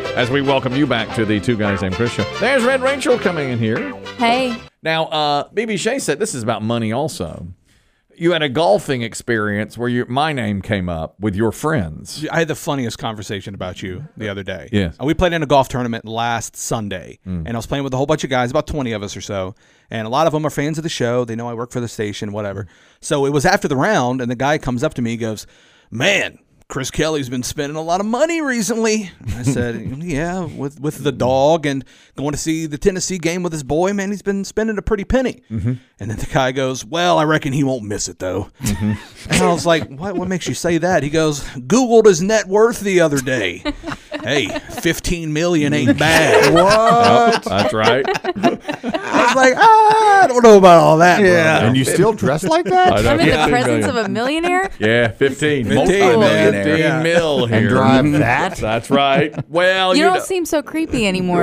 As we welcome you back to the Two Guys Named Chris show. There's Red Rachel coming in here. Hey. Now, BB Shea said this is about money also. You had a golfing experience where my name came up with your friends. I had the funniest conversation about you the other day. Yes. We played in a golf tournament last Sunday, and I was playing with a whole bunch of guys, about 20 of us or so, and a lot of them are fans of the show. They know I work for the station, whatever. So it was after the round, and the guy comes up to me and goes, "Man, Chris Kelly's been spending a lot of money recently." I said, "Yeah, with the dog and going to see the Tennessee game with his boy, man, he's been spending a pretty penny." Mm-hmm. And then the guy goes, "Well, I reckon he won't miss it, though." Mm-hmm. And I was like, what makes you say that? He goes, "Googled his net worth the other day. Hey, $15 million ain't bad." What? That's right. I was like, I don't know about all that, Yeah. bro. And you still dress like that? I know. I'm in the 15 presence million. of a millionaire? Yeah, 15. 15, Multi-millionaire. man. 15 Yeah. mil here. And drive that? That's right. Well, You know. don't seem so creepy anymore.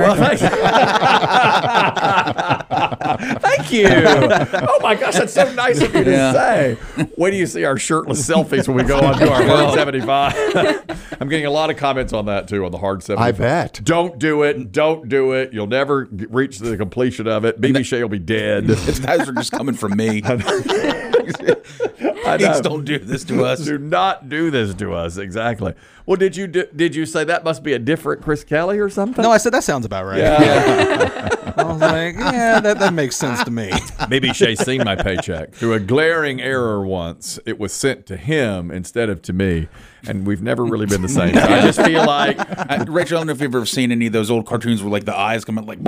Thank you. Oh my gosh, that's so nice of you to say. Wait till you see our shirtless selfies when we go on to our Hard 75. I'm getting a lot of comments on that too, on the Hard 75. I bet. Don't do it. Don't do it. You'll never reach the completion of it. BB Shea will be dead. Those are just coming from me. I Please don't do this to us. Do not do this to us. Exactly. Well, did you say that must be a different Chris Kelly or something? No, I said that sounds about right. Yeah. I was like, yeah, that makes sense to me. Maybe Shay's seen my paycheck. Through a glaring error once, it was sent to him instead of to me, and we've never really been the same. So I just feel like, Rachel, I don't know if you've ever seen any of those old cartoons where like the eyes come out like.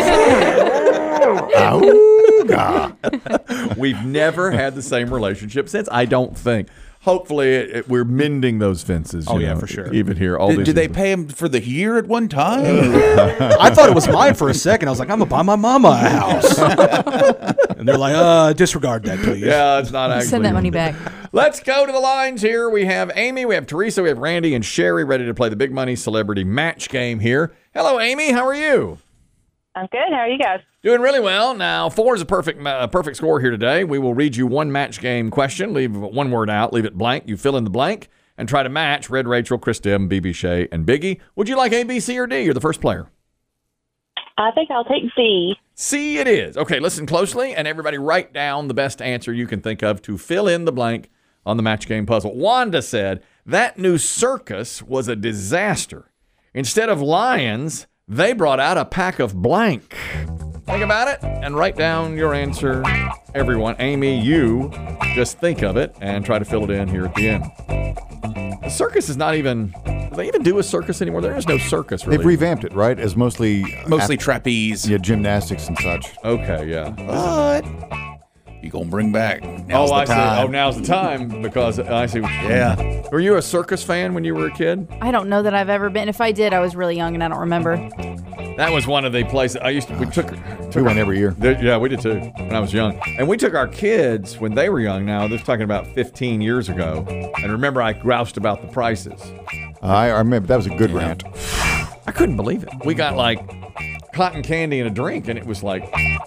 we've never had the same relationship since, I don't think. Hopefully, we're mending those fences. Oh, you yeah, know, for sure. Even here. Did they pay him for the year at one time? I thought it was mine for a second. I was like, I'm going to buy my mama a house. And they're like, disregard that, please. Yeah, it's not actually. Send that money back. Let's go to the lines here. We have Amy, we have Teresa, we have Randy, and Sherry ready to play the Big Money Celebrity Match game here. Hello, Amy. How are you? I'm good. How are you guys? Doing really well. Now, 4 is a perfect score here today. We will read you one match game question. Leave one word out. Leave it blank. You fill in the blank and try to match Red Rachel, Chris Dim, BB Shea, and Biggie. Would you like A, B, C, or D? You're the first player. I think I'll take C. C it is. Okay, listen closely, and everybody write down the best answer you can think of to fill in the blank on the match game puzzle. Wanda said, that new circus was a disaster. Instead of lions, they brought out a pack of blank. Think about it and write down your answer. Everyone, Amy, you just think of it and try to fill it in here at the end. The circus is not even, do they even do a circus anymore? There is no circus, really. They've revamped it, right? As mostly trapeze. Yeah, gymnastics and such. Okay, yeah. But you gonna bring back? Now's I the time. see. Oh, now's the time because I see. Yeah. Were you a circus fan when you were a kid? I don't know that I've ever been. If I did, I was really young and I don't remember. That was one of the places I used to. We went every year. Yeah, we did too when I was young. And we took our kids when they were young. Now, they're talking about 15 years ago. And remember, I groused about the prices. I remember that was a good rant. I couldn't believe it. We got like cotton candy and a drink, and it was like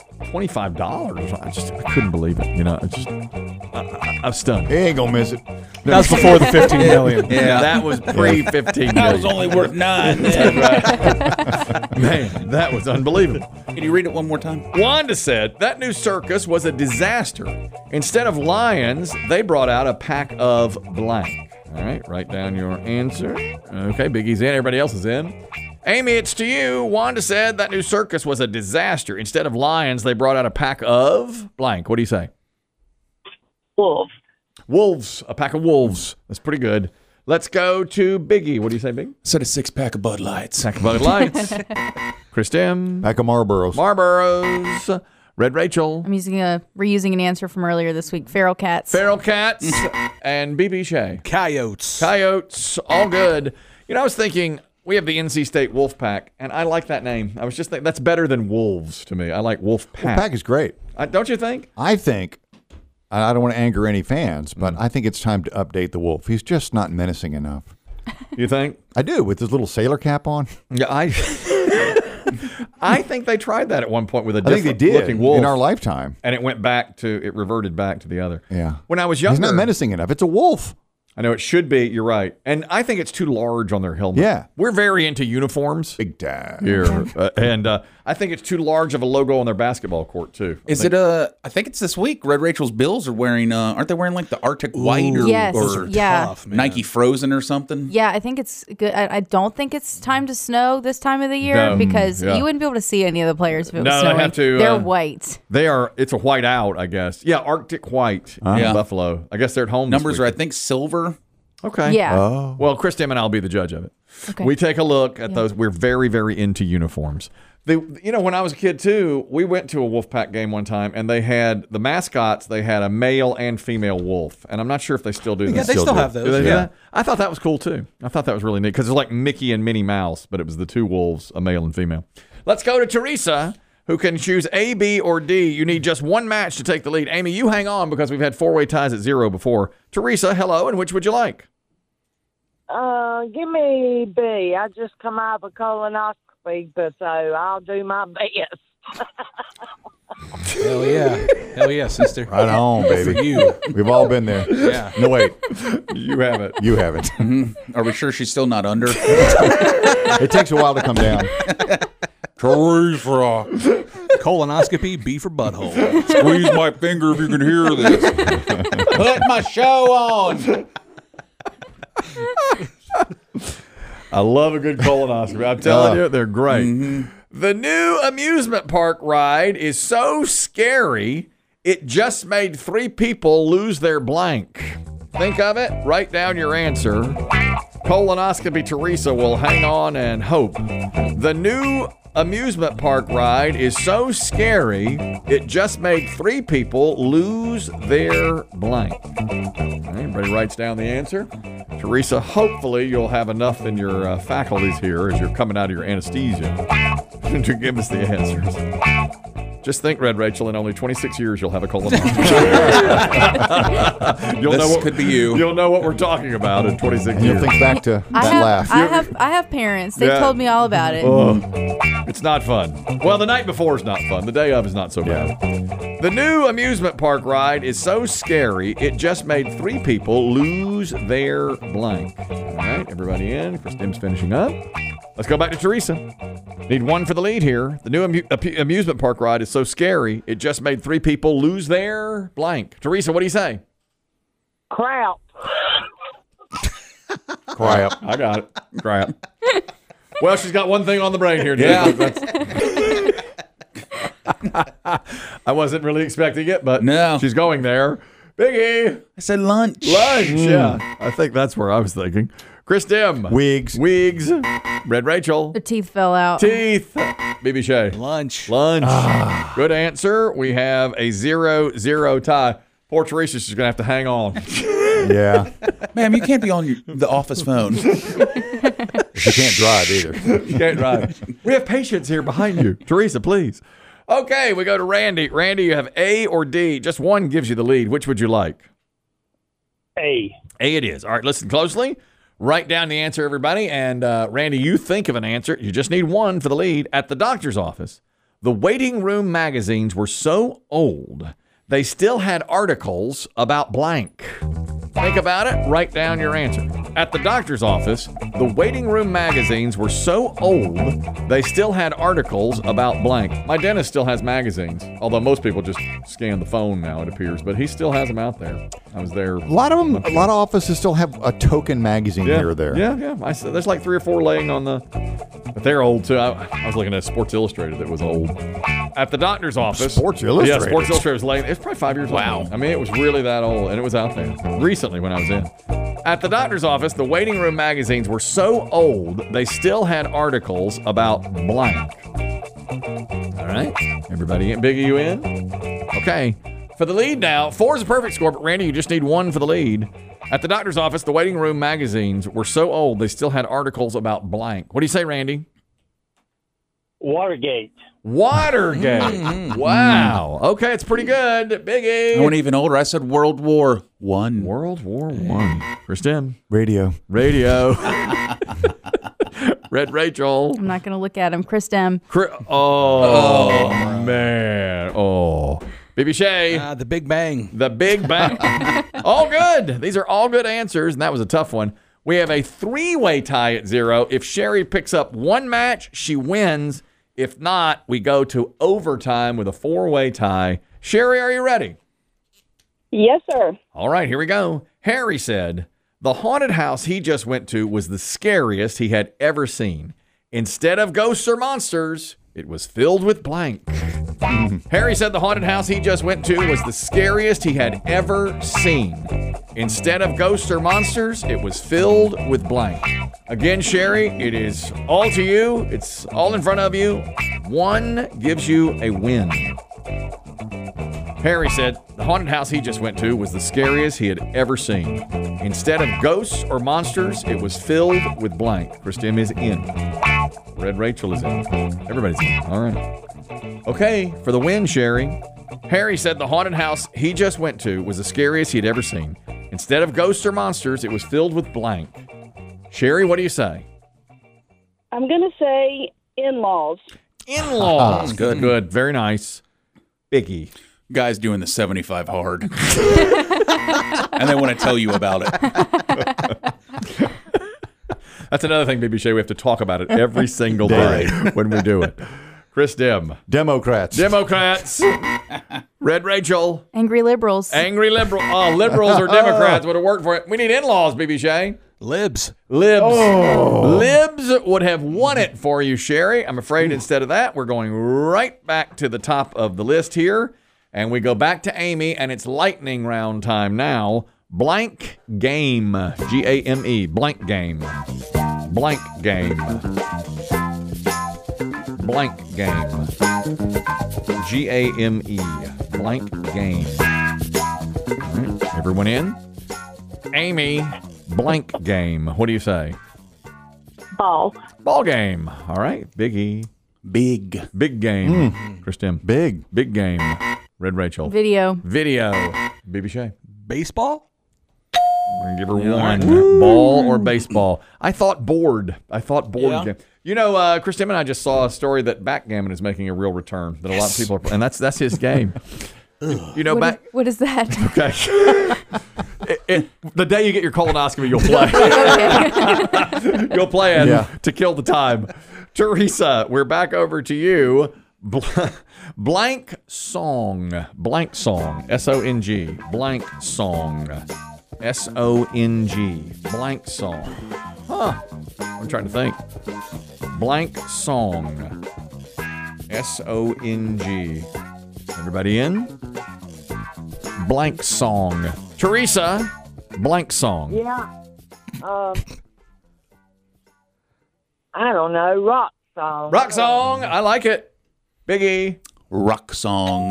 $25. I couldn't believe it. You know, it's just I'm stunned. He ain't gonna miss it. That was before the 15 million. Yeah, that was pre-15 That was million. only worth 9. Man, that was unbelievable. Can you read it one more time? Wanda said that new circus was a disaster. Instead of lions, they brought out a pack of blank. All right, write down your answer. Okay, Biggie's in. Everybody else is in. Amy, it's to you. Wanda said that new circus was a disaster. Instead of lions, they brought out a pack of blank. What do you say? Wolves. Wolves. A pack of wolves. That's pretty good. Let's go to Biggie. What do you say, Biggie? Said a 6-pack of Bud Lights. Pack of Bud Lights. Chris Dim. Pack of Marlboros. Marlboros. Red Rachel. I'm reusing an answer from earlier this week. Feral cats. Feral cats. And BB Shea. Coyotes. Coyotes. All good. You know, I was thinking, we have the NC State Wolf Pack, and I like that name. I was just thinking, that's better than Wolves to me. I like Wolf Pack. Pack is great. Don't you think? I think, I don't want to anger any fans, but I think it's time to update the Wolf. He's just not menacing enough. You think? I do, with his little sailor cap on. Yeah, I think they tried that at one point with a I think different they did looking wolf. in our lifetime. And it reverted back to the other. Yeah. When I was younger. He's not menacing enough. It's a wolf. I know it should be. You're right. And I think it's too large on their helmet. Yeah. We're very into uniforms Big time. here. And I think it's too large of a logo on their basketball court, too. Is it I think it's this week. Red Rachel's Bills are wearing. Aren't they wearing like the Arctic White or, Yes. or Yeah. Tough, man. Nike Frozen or something? Yeah, I think it's good. I don't think it's time to snow this time of the year No, because yeah. you wouldn't be able to see any of the players if it was No, they snowing. have to, They're white. They are. It's a white out, I guess. Yeah, Arctic white in Yeah. Buffalo. I guess they're at home. this Numbers are, I weekend. think, silver. Okay. Yeah. Oh. Well, Chris Tim and I'll be the judge of it. Okay. We take a look at those. We're very, very into uniforms. When I was a kid too, we went to a Wolfpack game one time, and they had the mascots. They had a male and female wolf, and I'm not sure if they still do that. Yeah, they still have those. Do they do Yeah. that? I thought that was cool too. I thought that was really neat because it's like Mickey and Minnie Mouse, but it was the two wolves, a male and female. Let's go to Teresa, who can choose A, B, or D. You need just one match to take the lead. Amy, you hang on because we've had four-way ties at 0 before. Teresa, hello, and which would you like? Give me B. I just come out of a colonoscopy, but so I'll do my best. Hell yeah. Hell yeah, sister. Right on, baby. For you. We've all been there. Yeah. No, wait. You have it. You haven't. Are we sure she's still not under? It takes a while to come down. Teresa, Colonoscopy, B for butthole. squeeze my finger if you can hear this. Put my show on. I love a good colonoscopy. I'm telling you, they're great. The new amusement park ride is so scary, it just made 3 people lose their blank. Think of it, write down your answer. Colonoscopy Teresa will hang on and hope. The new amusement park ride is so scary, it just made 3 people lose their blank. All right, everybody writes down the answer. Teresa, hopefully you'll have enough in your faculties here as you're coming out of your anesthesia to give us the answers. Just think, Red Rachel, in only 26 years you'll have a colonoscopy. Could be you. You'll know what we're talking about in 26 And you'll years. think back to that laugh. I have parents. They Yeah. told me all about it. Oh, it's not fun. Well, the night before is not fun. The day of is not so bad. The new amusement park ride is so scary, it just made 3 people lose their blank. All right, everybody in. Chris Tim's finishing up. Let's go back to Teresa. Need one for the lead here. The new amusement park ride is so scary, it just made 3 people lose their blank. Teresa, what do you say? Crap. Crap. I got it. Crap. Well, she's got one thing on the brain here. Yeah. I wasn't really expecting it, but No. she's going there. Biggie, I said lunch. lunch. Yeah, I think that's where I was thinking. Chris Dim. Wigs. Wigs. Red Rachel. The teeth fell out. Teeth. BB Shay. Lunch. Lunch. Good answer. We have a 0-0 tie. Poor Teresa's just going to have to hang on. Yeah. Ma'am, you can't be on the office phone. She can't drive either. You can't drive. We have patients here behind you. Teresa, please. Okay, we go to Randy. Randy, you have A or D. Just one gives you the lead. Which would you like? A. A it is. All right, listen closely. Write down the answer, everybody. And Randy, you think of an answer. You just need one for the lead. At the doctor's office, the waiting room magazines were so old, they still had articles about blank. Think about it. Write down your answer. At the doctor's office, the waiting room magazines were so old, they still had articles about blank. My dentist still has magazines, although most people just scan the phone now, it appears, but he still has them out there. I was there. A lot of offices still have a token magazine here or there. Yeah. There's like 3 or 4 laying on the. But they're old too. I was looking at Sports Illustrated that was old. At the doctor's office. Sports Illustrated? Yeah, Sports Illustrated was laying. It's probably 5 years old. Wow. I mean, it was really that old, and it was out there recently when I was in. At the doctor's office, the waiting room magazines were so old, they still had articles about blank. All right. Everybody in? Biggie, you in? Okay. For the lead now, 4 is a perfect score, but Randy, you just need 1 for the lead. At the doctor's office, the waiting room magazines were so old, they still had articles about blank. What do you say, Randy? Watergate. Watergate. Wow. Okay, it's pretty good. Biggie. I went even older. I said World War One. World War I. First in. Radio. Radio. Red Rachel. I'm not going to look at him. Chris Dem. Oh, man. Oh. BB Shea. The Big Bang. The Big Bang. All good. These are all good answers, and that was a tough one. We have a 3-way tie at 0. If Sherry picks up one match, she wins. If not, we go to overtime with a 4-way tie. Sherry, are you ready? Yes, sir. All right, here we go. Harry said, the haunted house he just went to was the scariest he had ever seen. Instead of ghosts or monsters, it was filled with blank. Harry said the haunted house he just went to was the scariest he had ever seen. Instead of ghosts or monsters, it was filled with blank. Again, Sherry, it is all to you. It's all in front of you. One gives you a win. Harry said the haunted house he just went to was the scariest he had ever seen. Instead of ghosts or monsters, it was filled with blank. Christine is in. Red Rachel is in. Everybody's in. All right. Okay, for the win, Sherry. Harry said the haunted house he just went to was the scariest he'd ever seen. Instead of ghosts or monsters, it was filled with blank. Sherry, what do you say? I'm going to say in-laws. In-laws. Good. Good. Very nice. Biggie. Guys doing the 75 hard. And they want to tell you about it. That's another thing, BB Shea. We have to talk about it every single day when we do it. Chris Dim. Democrats. Red Rachel. Angry liberals. Angry liberal. Oh, liberals or Democrats would have worked for it. We need in-laws, BB Shea. Libs. Libs would have won it for you, Sherry. I'm afraid instead of that, we're going right back to the top of the list here. And we go back to Amy, and it's lightning round time now. Blank game. G-A-M-E. Blank game. Blank game. Blank game. G-A-M-E. Blank game. All right. Everyone in? Amy, blank game. What do you say? Ball. Ball game. All right. Biggie. Big game. Christine. Big game. Red Rachel. Video. BB Shea. Baseball? We're going to give her one. Ball or baseball. I thought board. Game. You know, Chris Tim and I just saw a story that backgammon is making a real return. That a lot of people are, and that's his game. You know, What is that? Okay. The day you get your colonoscopy, you'll play. You'll play it to kill the time. Teresa, we're back over to you. Blank song. S-O-N-G. Blank song. S-O-N-G. Blank song. Huh. I'm trying to think. Blank song. S-O-N-G. Everybody in? Blank song. Teresa, blank song. Yeah. I don't know. Rock song. Rock song. I like it. Biggie. Rock song.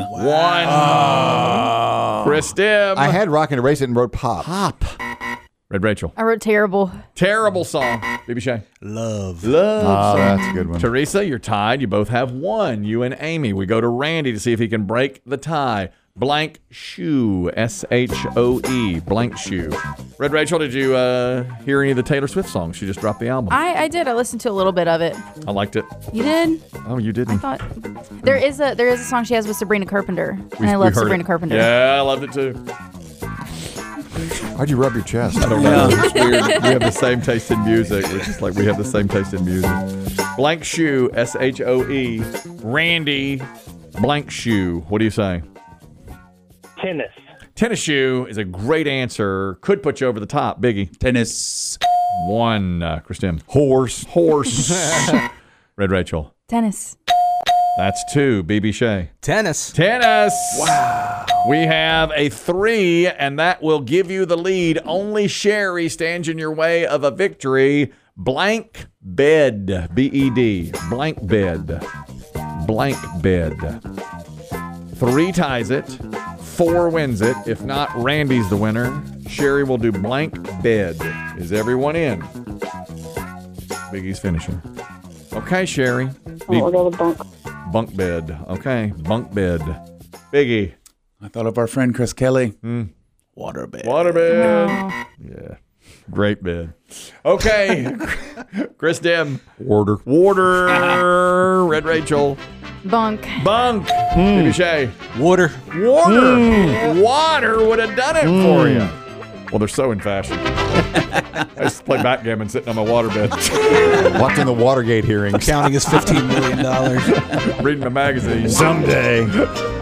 One. Chris Dim. I had rock and erased it and wrote pop. Red Rachel. I wrote terrible. Terrible song. BB Shea. Love. Oh, that's a good one. Teresa, you're tied. You both have one. You and Amy. We go to Randy to see if he can break the tie. Blank shoe. S-H-O-E. Blank shoe. Red Rachel, did you hear any of the Taylor Swift songs? She just dropped the album. I did. I listened to a little bit of it. I liked it. You did? Oh, you didn't? I thought there is a song she has with Sabrina Carpenter, and I We love heard Sabrina it. Carpenter. Yeah, I loved it too. Why'd you rub your chest? I don't know. It's weird. We have the same taste in music. We're just like we have the same taste in music. Blank shoe. S-H-O-E. Randy. Blank shoe. What do you say? Tennis. Tennis shoe is a great answer. Could put you over the top. Biggie. Tennis. One. Christine. Horse. Red Rachel. Tennis. That's two. BB Shea. Tennis. Wow. We have a 3, and that will give you the lead. Only Sherry stands in your way of a victory. Blank bed. B-E-D. Blank bed. Blank bed. 3 ties it. 4 wins it. If not, Randy's the winner. Sherry will do blank bed. Is everyone in? Biggie's finishing. Okay, Sherry. We'll go with bunk. Bunk bed. Okay, bunk bed. Biggie. I thought of our friend Chris Kelly. Water bed. Water bed. Yeah. Great bed. Okay. Chris Dim. Order. Red Rachel. Bunk. Bunk. Maybe Shay. Water. Water would have done it for you. Well, they're so in fashion. I used to play backgammon sitting on my waterbed. Watching the Watergate hearings. Counting his $15 million. Reading my magazine. Someday.